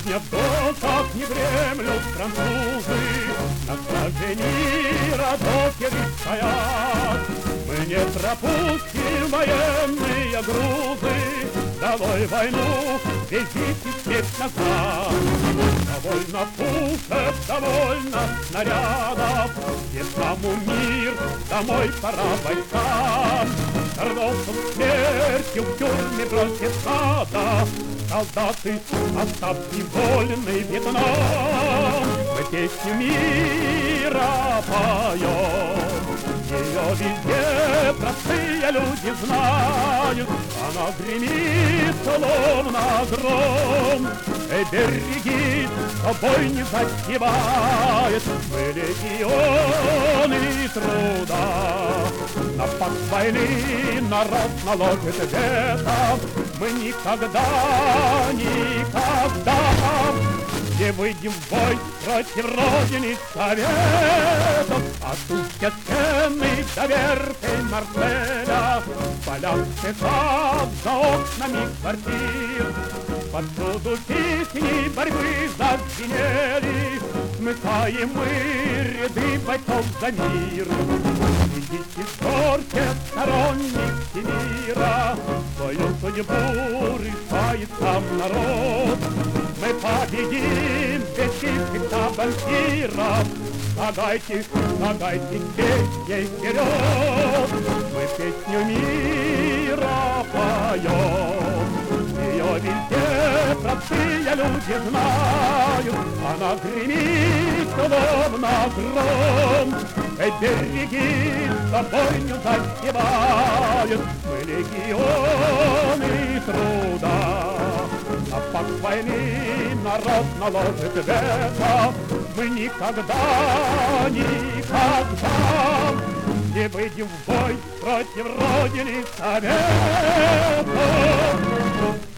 песня в досах не дремлют французы, на страже мира докеры стоят. Мы не пропустим военные грузы, долой войну, везите смерть назад. Довольно пушек, довольно снарядов, Вьетнаму мир, домой пора бойцам. Торговцам смертью в тюрьме бросит надо, солдаты, оставьте вольный Вьетнам. Мы песню мира поем, ее везде простые люди знают. Она гремит, словно гром, береги, тобой не затевает. Мы легионы труда, на факт войны народ наложит вето. Мы никогда не выйдем в бой против Родины Советов. А тут все стены доверкой Марселя, поля цветов за окнами квартир. Повсюду песни борьбы зазвенели, смыкаем мы ряды бойцов за мир. Идите в горке сторонники мира, свою судьбу решает сам народ. Мы победим всех банкиров, шагайте, шагайте песней вперед. Мы песню мира поем, ее везде простые люди знают. Она гремит, словно гром, береги, с тобой не затевают. Мы легионы труда, на факт войны народ наложит вето. Мы никогда не выйдем в бой против Родины Советов.